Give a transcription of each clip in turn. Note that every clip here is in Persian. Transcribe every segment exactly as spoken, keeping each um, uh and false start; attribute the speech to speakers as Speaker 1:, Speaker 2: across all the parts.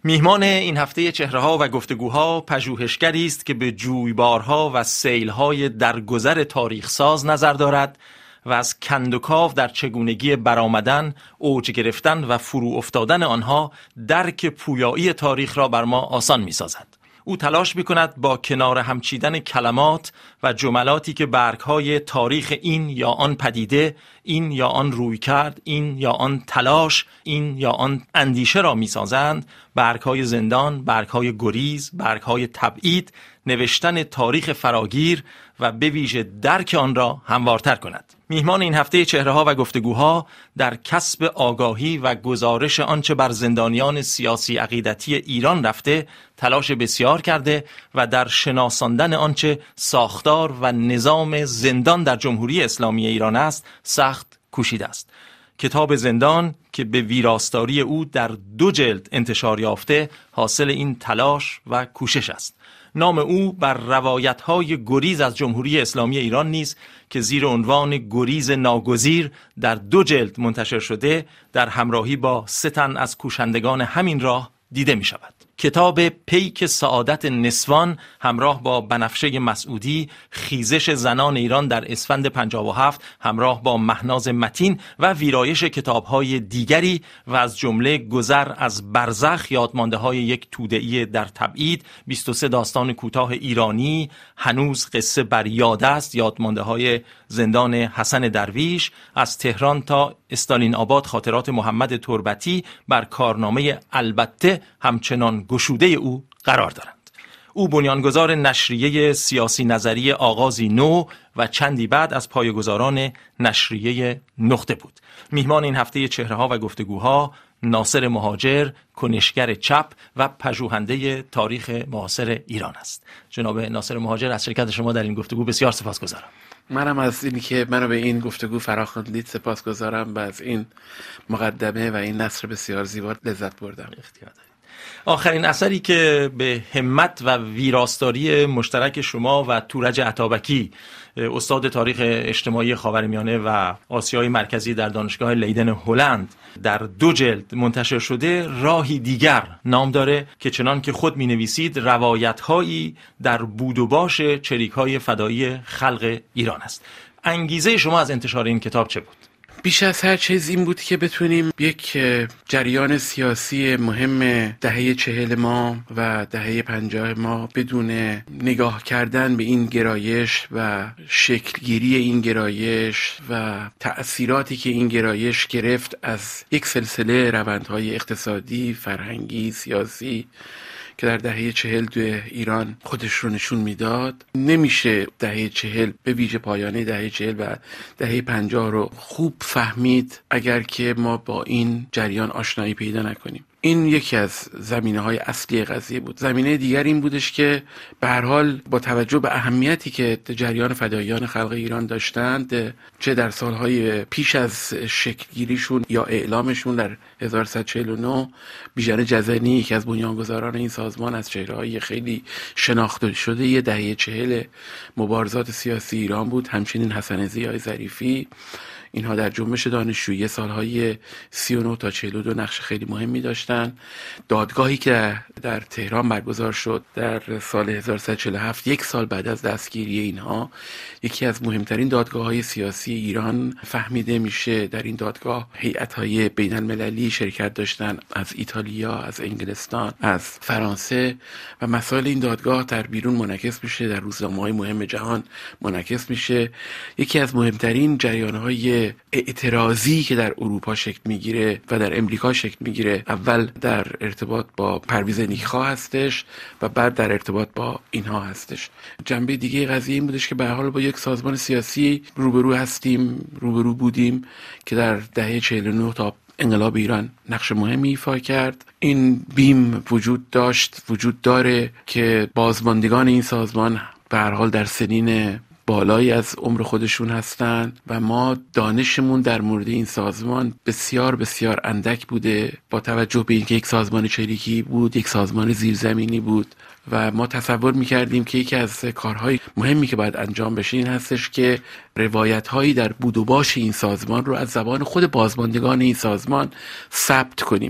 Speaker 1: میهمان این هفته چهره‌ها و گفتگوها پژوهشگری است که به جویبارها و سیل‌های درگذر تاریخ ساز نظر دارد و از کندوکاو در چگونگی برآمدن، اوج گرفتن و فرو افتادن آنها درک پویایی تاریخ را بر ما آسان می‌سازد. او تلاش می‌کند با کنار هم چیدن کلمات و جملاتی که برگ‌های تاریخ این یا آن پدیده، این یا آن رویکرد، این یا آن تلاش، این یا آن اندیشه را می‌سازند، برگ‌های زندان، برگ‌های گریز، برگ‌های تبعید، نوشتن تاریخ فراگیر و به ویژه درک آن را هموارتر کند. میهمان این هفته چهره‌ها و گفتگوها در کسب آگاهی و گزارش آنچه بر زندانیان سیاسی عقیدتی ایران رفته تلاش بسیار کرده و در شناساندن آنچه ساختار و نظام زندان در جمهوری اسلامی ایران است سخت کوشیده است. کتاب زندان که به ویراستاری او در دو جلد انتشار یافته حاصل این تلاش و کوشش است. نام او بر روایت‌های گریز از جمهوری اسلامی ایران نیز که زیر عنوان گریز ناگزیر در دو جلد منتشر شده در همراهی با سه تن از کوشندگان همین راه دیده می شود. کتاب پیک سعادت نسوان همراه با بنفشه مسعودی، خیزش زنان ایران در اسفند پنجاه و هفت همراه با مهناز متین و ویرایش کتاب‌های دیگری و از جمله گذر از برزخ، یادمانده‌های یک توده‌ای در تبعید، بیست و سه داستان کوتاه ایرانی، هنوز قصه بر یاد است، یادمانده‌های زندان حسن درویش، از تهران تا استالین آباد خاطرات محمد تربتی بر کارنامه البته همچنان گشوده او قرار دارند. او بنیانگذار نشریه سیاسی نظری آغازی نو و چندی بعد از پایه‌گذاران نشریه نقطه بود. میهمان این هفته چهره‌ها و گفتگوها ناصر مهاجر، کنشگر چپ و پژوهنده تاریخ معاصر ایران است. جناب ناصر مهاجر، از شرکت شما در این گفتگو بسیار سپاسگزارم.
Speaker 2: منم از اینی که منو به این گفتگو فراخواندید سپاسگزارم و از این مقدمه و این نثر بسیار زیبا لذت بردم.
Speaker 1: اختیار دارید. آخرین اثری که به همت و ویراستاری مشترک شما و تورج عطابکی، استاد تاریخ اجتماعی خاورمیانه و آسیای مرکزی در دانشگاه لیدن هلند در دو جلد منتشر شده، راهی دیگر نام داره که چنان که خود می نویسید روایت‌هایی در بود و باش چریک‌های فدایی خلق ایران است. انگیزه شما از انتشار این کتاب چه بود؟
Speaker 2: بیش از هر چیز این بود که بتونیم یک جریان سیاسی مهم دهه چهل ما و دهه پنجاه ما بدون نگاه کردن به این گرایش و شکلگیری این گرایش و تأثیراتی که این گرایش گرفت از یک سلسله روندهای اقتصادی، فرهنگی، سیاسی که در دهه چهل تو ایران خودش رو نشون میداد. نمیشه دهه چهل به ویژه پایانه دهه چهل و دهه پنجاه رو خوب فهمید اگر که ما با این جریان آشنایی پیدا نکنیم. این یکی از زمینه‌های اصلی قضیه بود. زمینه دیگر این بودش که به هر حال با توجه به اهمیتی که جریان فداییان خلق ایران داشتند، چه در سالهای پیش از شکلگیریشون یا اعلامشون در هزار و سیصد و چهل و نه، بیژن جزنی یکی از بنیانگذاران این سازمان از چهره‌های خیلی شناخته شده یه دهه چهل مبارزات سیاسی ایران بود. همچنین حسن ضیای ظریفی، اینها در جنبش دانشجویی سالهای سی و نه تا چهل و دو نقش خیلی مهمی داشتن. دادگاهی که در تهران برگزار شد در سال هزار و سیصد و چهل و هفت، یک سال بعد از دستگیری اینها، یکی از مهمترین دادگاه‌های سیاسی ایران فهمیده میشه. در این دادگاه هیئت‌های بین المللی شرکت داشتن، از ایتالیا، از انگلستان، از فرانسه، و مسائل این دادگاه در بیرون منعکس میشه، در روزنامه‌های مهم جهان منعکس میشه. یکی از مهمترین جریان‌های اعتراضی که در اروپا شکل میگیره و در امریکا شکل میگیره، اول در ارتباط با پرویز نیکخواه هستش و بعد در ارتباط با اینها هستش. جنبه دیگه قضیه این بودش که به هر حال با یک سازمان سیاسی روبرو هستیم، روبرو بودیم که در دهه چهل و نه تا انقلاب ایران نقش مهمی ایفا کرد. این بیم وجود داشت، وجود داره که بازماندگان این سازمان به هر حال در سنین بالایی از عمر خودشون هستن و ما دانشمون در مورد این سازمان بسیار بسیار اندک بوده، با توجه به اینکه یک سازمان چریکی بود، یک سازمان زیرزمینی بود و ما تصور میکردیم که یکی از کارهای مهمی که باید انجام بشه این هستش که روایت‌هایی در بود و باش این سازمان رو از زبان خود بازماندگان این سازمان ثبت کنیم.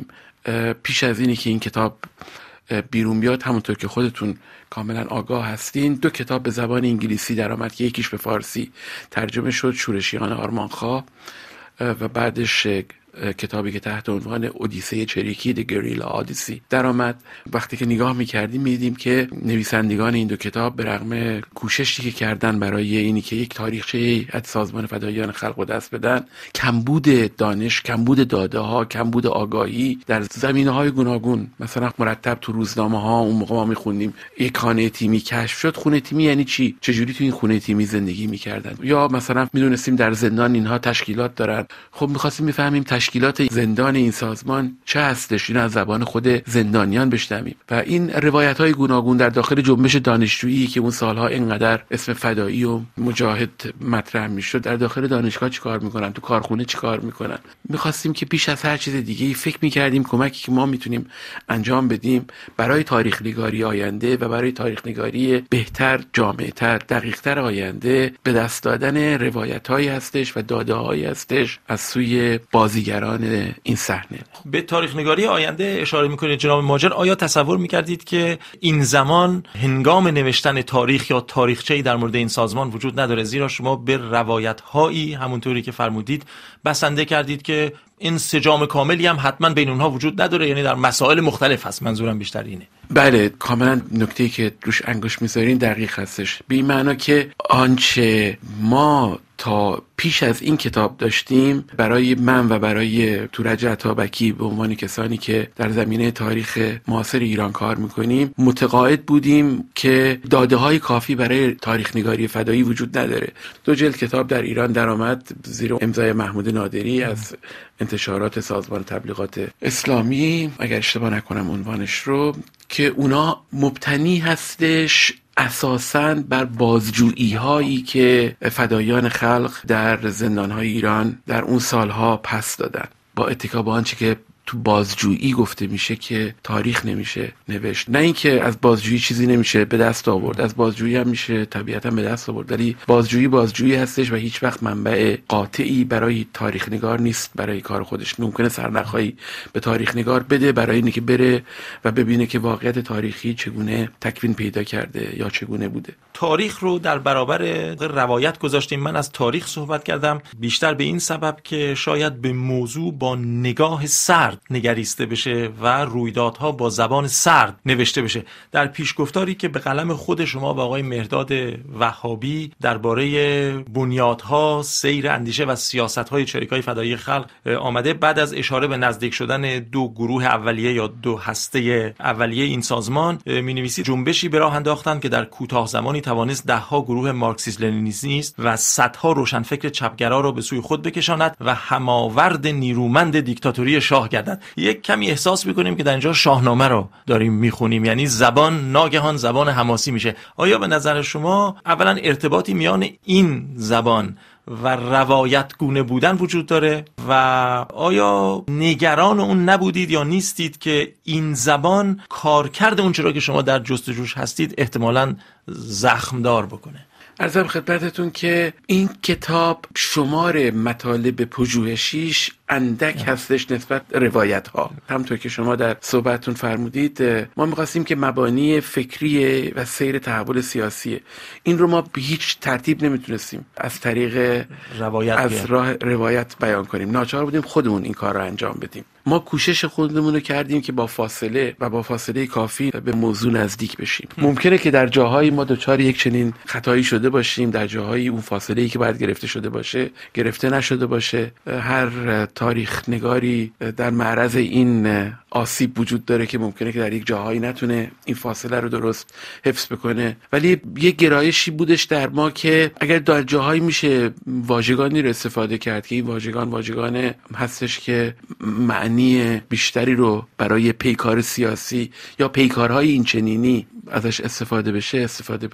Speaker 2: پیش از اینی که این کتاب بیرون بیاد، همونطور که خودتون کاملا آگاه هستین، دو کتاب به زبان انگلیسی در آمد که یکیش به فارسی ترجمه شد، شورشیان آرمانخواه، و بعدش کتابی که تحت عنوان اودیسه چریکی The Guerrilla Odyssey در آمد. وقتی که نگاه میکردیم میدیدیم که نویسندگان این دو کتاب به رغم کوششی که کردن برای اینی که یک تاریخچه از سازمان فداییان خلق رو دست بدن، کمبود دانش، کمبود داده ها، کمبود آگاهی در زمینه‌های گوناگون، مثلا مرتب تو روزنامه ها اون موقع ما میخوندیم یک خانه تیمی کشف شد. خونه تیمی یعنی چی؟ چجوری تو این خونه تیمی زندگی میکردن؟ یا مثلا میدونستیم در زندان اینها تشکیلات دارن. خب میخواستیم بفهمیم تشکیلات زندان این سازمان چه هستش، این از زبان خود زندانیان بشنویم. و این روایت‌های گوناگون در داخل جنبش دانشجویی که اون سالها اینقدر اسم فدایی و مجاهد مطرح میشد، در داخل دانشگاه چیکار میکنن، تو کارخونه چیکار میکنن. میخواستیم که پیش از هر چیز دیگه‌ای فکر میکردیم کمکی که ما میتونیم انجام بدیم برای تاریخ نگاری آینده و برای تاریخ نگاری بهتر، جامع‌تر، دقیق‌تر آینده به دست دادن روایت‌هایی هستش و داده‌هایی هستش از سوی بازیگران این صحنه.
Speaker 1: به تاریخ نگاری آینده اشاره میکنید جناب ماجر. آیا تصور میکردید که این زمان هنگام نوشتن تاریخ یا تاریخچه‌ای در مورد این سازمان وجود نداره، زیرا شما به روایت‌هایی همونطوری که فرمودید بسنده کردید که انسجام کاملی هم حتما بین اونها وجود نداره، یعنی در مسائل مختلف هست؟ منظورم بیشتر اینه.
Speaker 2: بله، کاملا نکته‌ای که روش انگشت می‌ذارین دقیق هستش، به این معنا که آنچه ما تا پیش از این کتاب داشتیم برای من و برای تورج عطابکی به عنوان کسانی که در زمینه تاریخ معاصر ایران کار میکنیم متقاعد بودیم که داده های کافی برای تاریخ نگاری فدایی وجود نداره. دو جلد کتاب در ایران درآمد زیر امضای محمود نادری از انتشارات سازمان تبلیغات اسلامی، اگر اشتباه نکنم عنوانش رو، که اونا مبتنی هستش اساساً بر بازجویی هایی که فدایان خلق در زندان های ایران در اون سالها پس دادن، با اتکا به آنچه که تو بازجویی گفته میشه که تاریخ نمیشه نوشت. نه اینکه از بازجویی چیزی نمیشه به دست آورد، از بازجویی هم میشه طبیعتا به دست آورد، ولی بازجویی بازجویی هستش و هیچ وقت منبع قاطعی برای تاریخ نگار نیست. برای کار خودش ممکنه سرنخایی به تاریخ نگار بده برای اینکه بره و ببینه که واقعیت تاریخی چگونه تکوین پیدا کرده یا چگونه بوده.
Speaker 1: تاریخ رو در برابر روایت گذاشتیم. من از تاریخ صحبت کردم بیشتر به این سبب که شاید به موضوع با نگاه سرد نگریسته بشه و رویدادها با زبان سرد نوشته بشه. در پیشگفتاری که به قلم خود شما و آقای مهرداد وهابی درباره بنیادها، سیر اندیشه و سیاست‌های چریک‌های فدایی خلق آمده، بعد از اشاره به نزدیک شدن دو گروه اولیه یا دو هسته اولیه این سازمان می‌نویسید جنبشی به راه انداختند که در کوتاه زمانی توانست ده‌ها گروه مارکسیست لنینیست و صدها روشنفکر چپگرا را به سوی خود بکشاند و هماورد نیرومند دیکتاتوری شاه گردد. یک کمی احساس می‌کنیم که در اینجا شاهنامه رو داریم می‌خونیم، یعنی زبان ناگهان زبان حماسی میشه. آیا به نظر شما اولا ارتباطی میان این زبان و روایت گونه بودن وجود داره و آیا نگران اون نبودید یا نیستید که این زبان کارکرد اون چرا که شما در جستجوش هستید احتمالاً زخمدار بکنه؟
Speaker 2: عرضم خدمتتون که این کتاب شمار مطالب پژوهشیش اندک هستش نسبت روایت ها. همونطور که شما در صحبتتون فرمودید، ما می‌خواستیم که مبانی فکری و سیر تحول سیاسی این رو ما به هیچ ترتیب نمیتونستیم از طریق
Speaker 1: روایت
Speaker 2: از
Speaker 1: بیان.
Speaker 2: راه روایت بیان کنیم. ناچار بودیم خودمون این کار رو انجام بدیم. ما کوشش خودمون رو کردیم که با فاصله و با فاصله کافی به موضوع نزدیک بشیم. ممکنه که در جاهایی ما دچار یک چنین خطایی شده باشیم، در جاهایی اون فاصله‌ای که باید گرفته شده باشه گرفته نشده باشه. هر تاریخ نگاری در معرض این آسیب وجود داره که ممکنه که در یک جاهایی نتونه این فاصله رو درست حفظ بکنه، ولی یک گرایشی بودش در ما که اگر در جاهایی میشه واژگانی رو استفاده کرد که این واژگان واژگان هستش که معنی بیشتری رو برای پیکار سیاسی یا پیکارهای این چنینی ازش استفاده بشه استفاده بکنیم.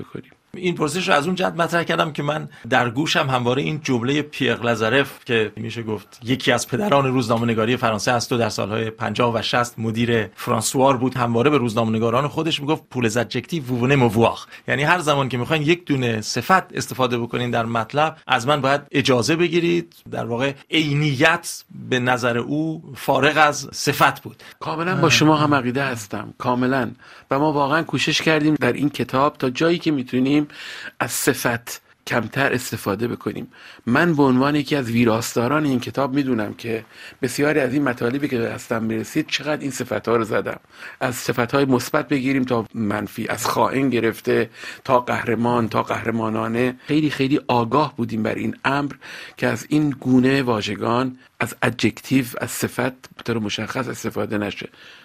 Speaker 1: این پرسش رو از اون جهت مطرح کردم که من در گوشم همواره این جمله پیر لازارف که میشه گفت یکی از پدران روزنامه‌نگاری فرانسه است و در سالهای پنجاه و شصت مدیر فرانسوار بود، همواره به روزنامه‌نگاران خودش میگفت پولز ادجکتیو vous venez me voir، یعنی هر زمان که میخواین یک دونه صفت استفاده بکنین در مطلب از من باید اجازه بگیرید. در واقع عینیت به نظر او فارغ از صفت بود.
Speaker 2: کاملا با شما هم عقیده هستم، کاملا. و ما واقعا کوشش کردیم در این کتاب تا جایی که میتونیم از صفت کمتر استفاده بکنیم. من به عنوان یکی از ویراستاران این کتاب میدونم که بسیاری از این مطالبی که دستم میرسید چقدر این صفت‌ها رو زدم. از صفت‌های مثبت بگیریم تا منفی، از خائن گرفته تا قهرمان تا قهرمانانه. خیلی خیلی آگاه بودیم بر این امر که از این گونه واژگان، از ادجکتیو، از صفت به طور مشخص استفاده نشه.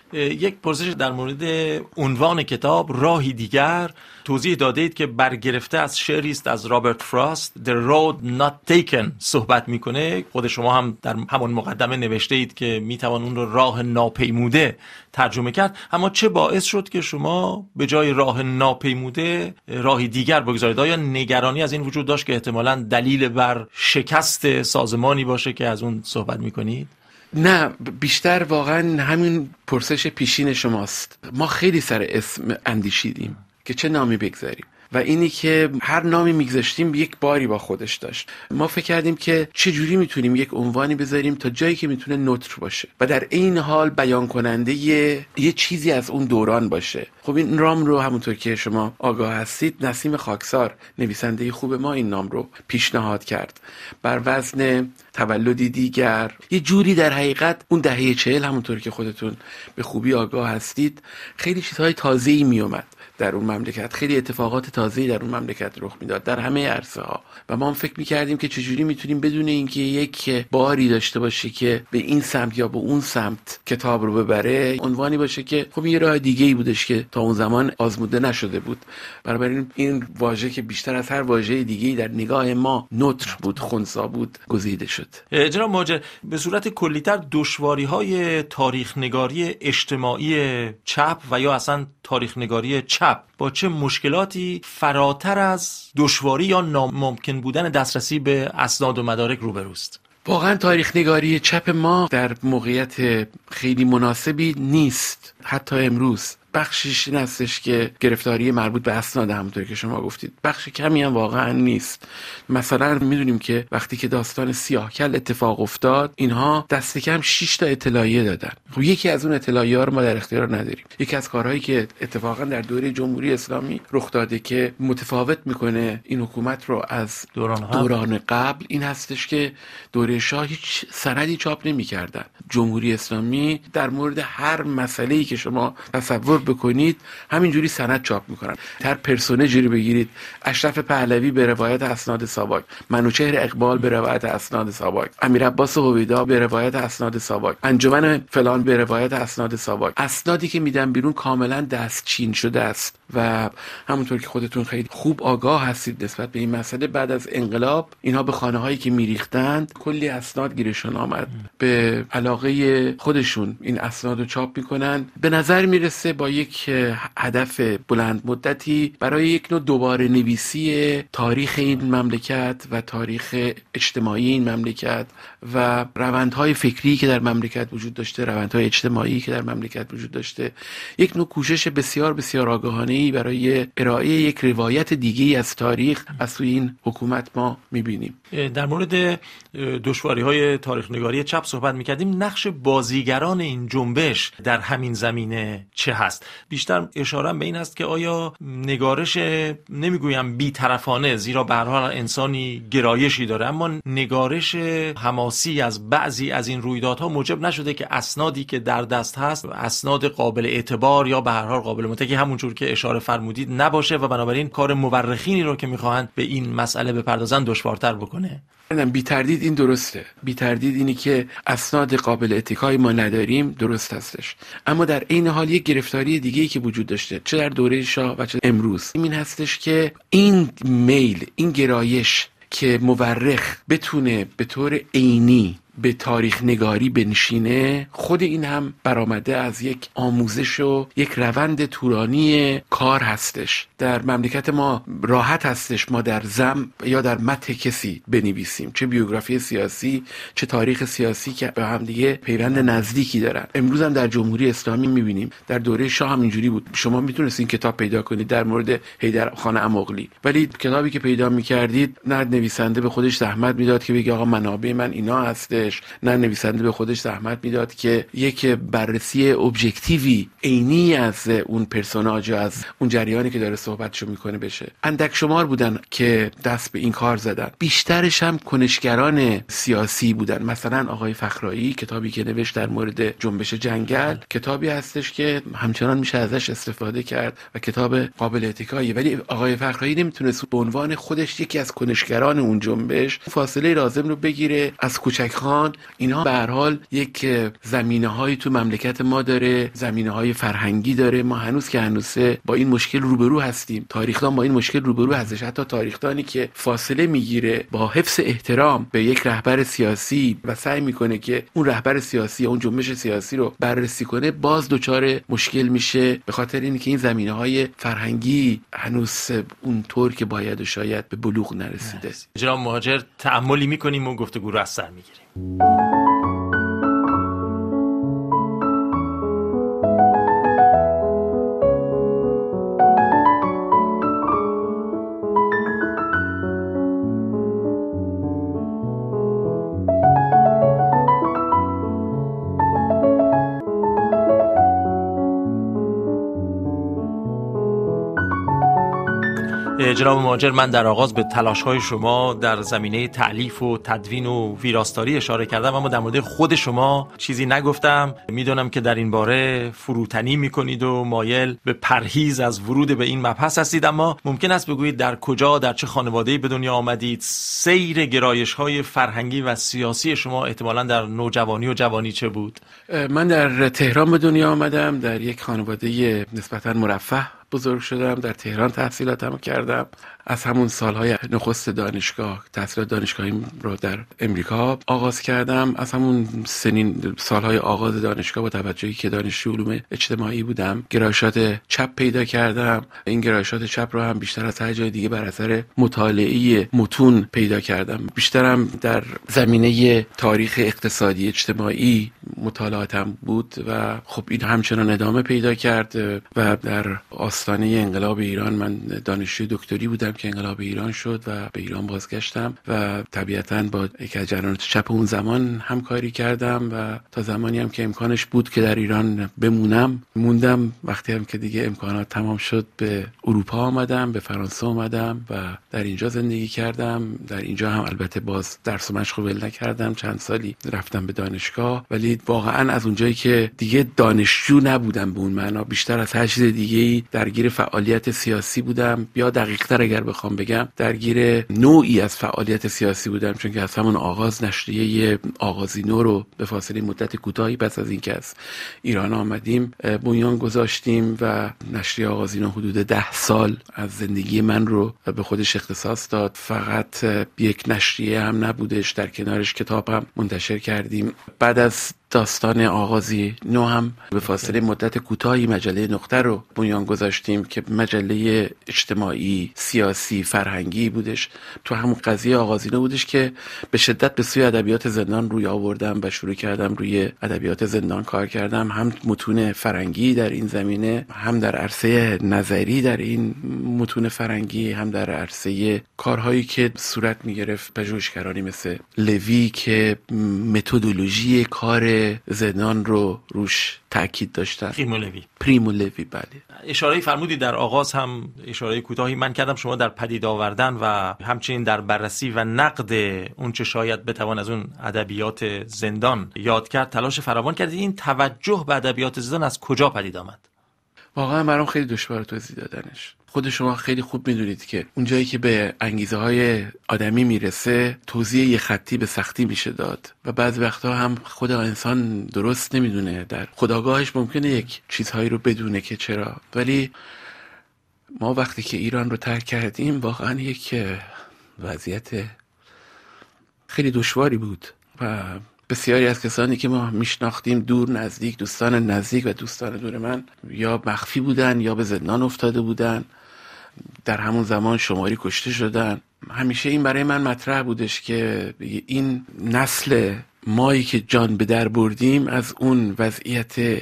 Speaker 1: یک پرسش در مورد عنوان کتاب راهی دیگر توضیح دادید که برگرفته از شعری است از رابرت فراست The Road Not Taken صحبت میکنه. خود شما هم در همون مقدمه نوشته اید که میتوان اون رو راه ناپیموده ترجمه کرد، اما چه باعث شد که شما به جای راه ناپیموده راهی دیگر بگذارید؟ آیا نگرانی از این وجود داشت که احتمالاً دلیل بر شکست سازمانی باشه که از اون صحبت میکنید؟
Speaker 2: نه، بیشتر واقعا همین پرسش پیشین شماست. ما خیلی سر اسم اندیشیدیم که چه نامی بگذاریم و اینی که هر نامی میگذاشتیم یک باری با خودش داشت. ما فکر کردیم که چه جوری میتونیم یک عنوانی بذاریم تا جایی که میتونه نوتر باشه و در این حال بیان کننده یه, یه چیزی از اون دوران باشه. خب این نام رو همونطور که شما آگاه هستید نسیم خاکسار نویسنده خوب ما این نام رو پیشنهاد کرد بر وزن تولدی دیگر. یه جوری در حقیقت اون دهه چهل همونطور که خودتون به خوبی آگاه هستید خیلی چیزهای تازه‌ای میومد در اون مملکت، خیلی اتفاقات تازه‌ای در اون مملکت رخ میداد در همه عرصه ها و ما هم فکر میکردیم که چجوری میتونیم بدون اینکه یک باری داشته باشه که به این سمت یا به اون سمت کتاب رو ببره، عنوانی باشه که خب یه راه دیگه‌ای بودش که تا اون زمان آزموده نشده بود. بنابراین این واژه که بیشتر از هر واژه دیگه‌ای در نگاه ما نوتر بود، خنثی بود، گزیده شد.
Speaker 1: جناب مهاجر، به صورت کلی‌تر دشواری‌های تاریخ نگاری اجتماعی چپ و یا اصلا تاریخ نگاری چپ با چه مشکلاتی فراتر از دشواری یا ناممکن بودن دسترسی به اسناد و مدارک روبروست؟
Speaker 2: واقعا تاریخ نگاری چپ ما در موقعیت خیلی مناسبی نیست حتی امروز. بخشش این هستش که گرفتاری مربوط به اسناد همونطور که شما گفتید، بخش کمی هم واقعا نیست. مثلا میدونیم که وقتی که داستان سیاهکل اتفاق افتاد اینها دست کم شش تا اطلاعیه دادن. خب یکی از اون اطلاعیه ها رو ما در اختیار نداریم. یکی از کارهایی که اتفاقا در دوره جمهوری اسلامی رخ داده که متفاوت میکنه این حکومت رو از دوران, دوران قبل این هستش که دوره شاه هیچ سندی چاپ نمی‌کردن. جمهوری اسلامی در مورد هر مسئله‌ای که شما تصور بکنید همینجوری سند چاپ میکنن. هر پرسونجی رو بگیرید، اشرف پهلوی به روایت اسناد ساواک، منوچهر اقبال به روایت اسناد ساواک، امیر عباس هویدا به روایت اسناد ساواک، انجمن فلان به روایت اسناد ساواک. اسنادی که میدن بیرون کاملا دستچین شده است و همونطور که خودتون خیلی خوب آگاه هستید نسبت به این مسئله، بعد از انقلاب اینها به خانه هایی که میریختند کلی اسناد گیرشون آمد. به علاقه خودشون این اسناد رو چاپ میکنن. به نظر میرسه با یک هدف بلند مدتی برای یک نوع دوباره نویسی تاریخ این مملکت و تاریخ اجتماعی این مملکت و روندهای فکری که در مملکت وجود داشته، روندهای اجتماعی که در مملکت وجود داشته، یک نوع کوشش بسیار بسیار آگاهانه‌ای برای ارائه یک روایت دیگه‌ای از تاریخ از سوی این حکومت ما می‌بینیم.
Speaker 1: در مورد دشواری‌های تاریخ نگاری چپ صحبت می‌کردیم. نقش بازیگران این جنبش در همین زمینه چه هست؟ بیشتر اشاره‌ام به این است که آیا نگارش نمیگویم بی‌طرفانه، زیرا به هر حال انسانی گرایشی داره، اما نگارش حماسی از بعضی از این رویدادها موجب نشده که اسنادی که در دست هست اسناد قابل اعتبار یا به هر حال قابل متکی همونجور که اشاره فرمودید نباشه و بنابراین کار مورخینی رو که میخواهند به این مسئله بپردازن دشوارتر بکنه؟
Speaker 2: بی تردید این درسته. بی تردید اینی که اسناد قابل اتکای ما نداریم درست هستش، اما در عین حال یک گرفتاری دیگه‌ای که وجود داشته چه در دوره شاه و چه امروز این هستش که این میل، این گرایش که مورخ بتونه به طور عینی به تاریخ نگاری بنشینه، خود این هم برآمده از یک آموزش و یک روند طولانی کار هستش. در مملکت ما راحت هستش ما در ذم یا در مدح کسی بنویسیم، چه بیوگرافی سیاسی چه تاریخ سیاسی که به هم دیگه پیوند نزدیکی دارن. امروز هم در جمهوری اسلامی میبینیم، در دوره شاه هم اینجوری بود. شما میتونستین کتاب پیدا کنید در مورد حیدرخان اماغلی، ولی کتابی که پیدا میکردید نه نویسنده به خودش زحمت میداد که بگه آقا منابع من اینا هستش، نه نویسنده به خودش زحمت میداد که یک بررسی ابجکتیوی عینی از اون پرسوناژ، از اون جریانی که داره صحبتشو میکنه بشه. اندک شمار بودن که دست به این کار زدن، بیشترش هم کنشگران سیاسی بودن. مثلا آقای فخرایی کتابی که نوشت در مورد جنبش جنگل کتابی هستش که همچنان میشه ازش استفاده کرد و کتاب قابل اتکاییه، ولی آقای فخرایی نمیتونست به عنوان خودش یکی از کنشگران اون جنبش فاصله لازم رو بگیره از کوچکخان. اینها به هر حال یک زمینه‌هایی تو مملکت ما داره، زمینه‌های فرهنگی داره. ما هنوز که هنوزه با این مشکل روبرو هستیم، تاریخدان با این مشکل روبرو هستش. حتی تاریخدانی که فاصله میگیره با حفظ احترام به یک رهبر سیاسی و سعی میکنه که اون رهبر سیاسی یا اون جنبش سیاسی رو بررسی کنه، باز دچار مشکل میشه، به خاطر اینکه این زمینه‌های فرهنگی هنوز اون طور که باید و شاید به بلوغ نرسیده.
Speaker 1: جناب مهاجر تأملی میکنیم و گفتگو رو از سر میگیریم. جناب مهاجر، من در آغاز به تلاش‌های شما در زمینه تألیف و تدوین و ویراستاری اشاره کردم، اما در مورد خود شما چیزی نگفتم. میدونم که در این باره فروتنی میکنید و مایل به پرهیز از ورود به این مبحث هستید، اما ممکن است بگویید در کجا، در چه خانواده‌ای به دنیا آمدید؟ سیر گرایش‌های فرهنگی و سیاسی شما احتمالاً در نوجوانی و جوانی چه بود؟
Speaker 2: من در تهران به دنیا آمدم، در یک خانواده نسبتاً مرفه بزرگ شدم، در تهران تحصیلاتم کردم. از همون سالهای نخست دانشگاه تحصیلات دانشگاهی رو در امریکا آغاز کردم. از همون سنین سالهای آغاز دانشگاه با توجهی که دانشجو علوم اجتماعی بودم، گرایشات چپ پیدا کردم. این گرایشات چپ رو هم بیشتر از هر جای دیگه بر اثر مطالعه متون پیدا کردم. بیشترم در زمینه تاریخ اقتصادی اجتماعی مطالعاتم بود و خب این همچنان ادامه پیدا کرد و در آستانه انقلاب ایران من دانشجوی دکتری بودم که انقلاب ایران شد و به ایران بازگشتم و طبیعتاً با یک از جریانات چپ اون زمان همکاری کردم و تا زمانی هم که امکانش بود که در ایران بمونم موندم. وقتی هم که دیگه امکانات تمام شد به اروپا آمدم، به فرانسه آمدم و در اینجا زندگی کردم. در اینجا هم البته باز درس و مشق ول نکردم، چند سالی رفتم به دانشگاه، ولی واقعاً از اونجایی که دیگه دانشجو نبودم به اون معنا، بیشتر از هر چیز دیگه‌ای درگیر فعالیت سیاسی بودم، یا دقیق‌تر اگر بخوام بگم درگیر نوعی از فعالیت سیاسی بودم، چون که از همون آغاز نشریه آغازینو رو به فاصله مدت کوتاهی پس از اینکه از ایران آمدیم بنیان گذاشتیم و نشریه آغازینو حدود ده سال از زندگی من رو به خودش اختصاص داد. فقط یک نشریه هم نبودش، در کنارش کتاب هم منتشر کردیم. بعد از داستان آغازی نو هم به فاصله مدت کوتاهی مجله نقطه رو بنیان گذاشتیم که مجله اجتماعی، سیاسی، فرهنگی بودش. تو همون قضیه آغازی نو بودش که به شدت به سوی ادبیات زندان روی آوردم و شروع کردم روی ادبیات زندان کار کردم، هم متون فرهنگی در این زمینه، هم در عرصه نظری در این متون فرهنگی، هم در عرصه کارهایی که صورت می‌گرفت پژوهشگرانی مثل لوی که متدولوژی کار زندان رو روش تاکید داشتن.
Speaker 1: پریمو لوی.
Speaker 2: پریمو لوی بله.
Speaker 1: اشاره فرمودید در آغاز هم اشاره کوتاهی من کردم، شما در پدید آوردن و همچنین در بررسی و نقد اون چه شاید بتوان از اون ادبیات زندان یاد کرد تلاش فراوان کردید. این توجه به ادبیات زندان از کجا پدید آمد؟
Speaker 2: واقعا برام خیلی دشواره توضیح دادنش. خود شما خیلی خوب میدونید که اون جایی که به انگیزه های آدمی میرسه توضیح یه خطی به سختی میشه داد و بعضی وقتا هم خود انسان درست نمیدونه، در خودآگاهش ممکنه یک چیزهایی رو بدونه که چرا. ولی ما وقتی که ایران رو ترک کردیم واقعا یک وضعیت خیلی دشواری بود و بسیاری از کسانی که ما میشناختیم دور نزدیک، دوستان نزدیک و دوستان دور من، یا مخفی بودن یا به زندان افتاده بودن، در همون زمان شماری کشته شدن. همیشه این برای من مطرح بودش که این نسل مایی که جان به در بردیم از اون وضعیت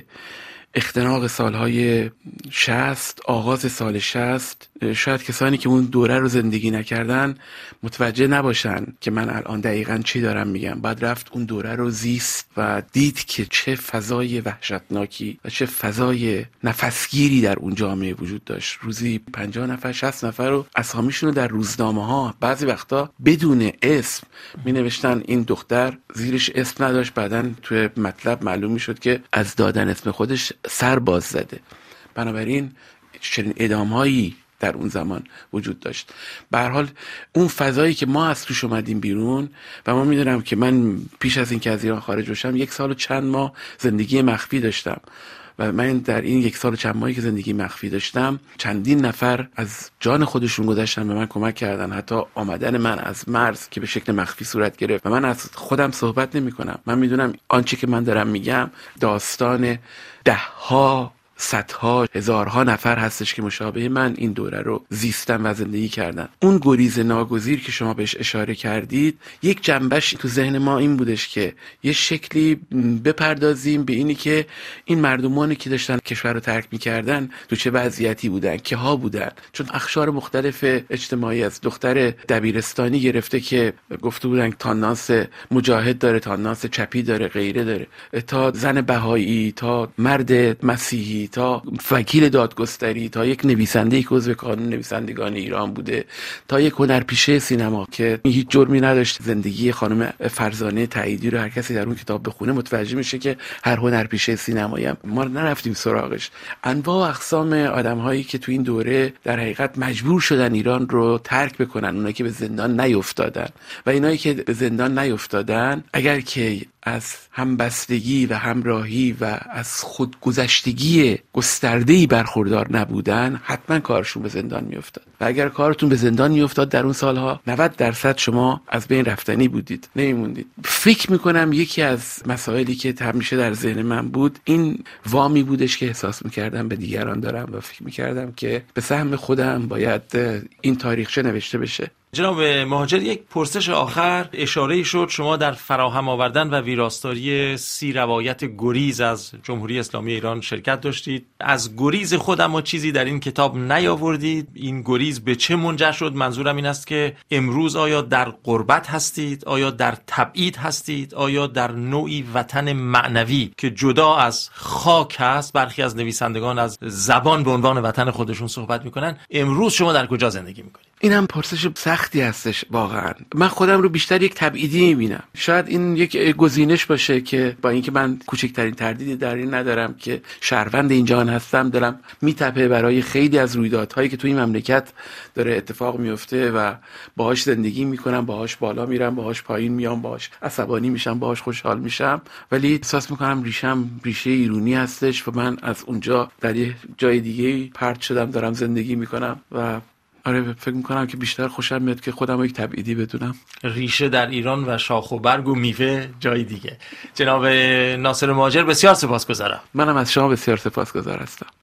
Speaker 2: اختناق سالهای شصت، آغاز سال شصت، شاید کسانی که اون دوره رو زندگی نکردن متوجه نباشن که من الان دقیقاً چی دارم میگم. بعد رفت اون دوره رو زیست و دید که چه فضای وحشتناکی و چه فضای نفسگیری در اون جامعه وجود داشت. روزی پنجاه نفر شصت نفر رو اسامیشون رو در روزنامه ها بعضی وقتا بدون اسم می نوشتن. این دختر زیرش اسم نداشت، بعداً توی مطلب معلوم می شد که از دادن اسم خودش سر باز زده. بنابراین چنین اعدام‌هایی در اون زمان وجود داشت. به هر حال اون فضایی که ما از توش اومدیم بیرون و ما میدونم که من پیش از این که از ایران خارج بشم یک سال و چند ماه زندگی مخفی داشتم و من در این یک سال و چند ماهی که زندگی مخفی داشتم چندین نفر از جان خودشون گذاشتن به من کمک کردن. حتی آمدن من از مرز که به شکل مخفی صورت گرفت و من از خودم صحبت نمی کنم. من میدونم آنچه که من دارم میگم داستان ده ها صدها هزارها نفر هستش که مشابه من این دوره رو زیستن و زندگی کردن. اون گریز ناگزیر که شما بهش اشاره کردید یک جنبش تو ذهن ما این بودش که یه شکلی بپردازیم به اینی که این مردمانی که داشتن کشور رو ترک میکردن تو چه وضعیتی بودن، که ها بودن. چون اقشار مختلف اجتماعی از دختر دبیرستانی گرفته که گفته بودن تاناس مجاهد داره، تاناس چپی داره، غیره داره، تا زن بهایی، تا مرد مسیحی، تا وکیل دادگستری، تا یک نویسنده که عضو کانون نویسندگان ایران بوده، تا یک هنرپیشه سینما که هیچ جرمی نداشت. زندگی خانم فرزانه تاییدی رو هر کسی در اون کتاب بخونه متوجه میشه که هر هنرپیشه سینمایی هم ما نرفتیم سراغش. انواع اقسام آدم‌هایی که تو این دوره در حقیقت مجبور شدن ایران رو ترک بکنن، اونایی که به زندان نیفتادن و اینایی که به زندان نیفتادن اگر که از همبستگی و همراهی و از خودگذشتگی گسترده‌ای برخوردار نبودن حتما کارشون به زندان میافتاد و اگر کارتون به زندان میافتاد در اون سالها نود درصد شما از بین رفتنی بودید، نمیموندید. فکر میکنم یکی از مسائلی که همیشه در ذهن من بود این وامی بودش که احساس میکردم به دیگران دارم و فکر میکردم که به سهم خودم باید این تاریخچه نوشته بشه.
Speaker 1: جناب مهاجر، یک پرسش آخر اشاره‌ای شد شما در فراهم آوردن و ویراستاری سی روایت گریز از جمهوری اسلامی ایران شرکت داشتید. از گریز خود اما چیزی در این کتاب نیاوردید. این گریز به چه منجر شد؟ منظورم این است که امروز آیا در غربت هستید؟ آیا در تبعید هستید؟ آیا در نوعی وطن معنوی که جدا از خاک هست؟ برخی از نویسندگان از زبان به عنوان وطن خودشون صحبت میکنن. امروز شما در کجا زندگی میکنید؟
Speaker 2: این هم پرسش سختی هستش واقعا. من خودم رو بیشتر یک تبعیدی میبینم. شاید این یک گزینش باشه که با اینکه من کوچکترین تردیدی در این ندارم که شهروند این جهان هستم، دلم میتپه برای خیلی از رویدادهایی که توی این مملکت داره اتفاق میفته و باهاش زندگی میکنم، باهاش بالا میرم، باهاش پایین میام، باهاش عصبانی میشم، باهاش خوشحال میشم، ولی احساس میکنم ریشم ریشه ایرانی هستش و من از اونجا در یه جای دیگه پرت شدم دارم زندگی میکنم و آره فکر میکنم که بیشتر خوشم میاد که خودم رو یک تبعیدی بدونم.
Speaker 1: ریشه در ایران و شاخ و برگ و میوه جای دیگه. جناب ناصر مهاجر بسیار سپاسگزارم.
Speaker 2: منم از شما بسیار سپاسگزار هستم.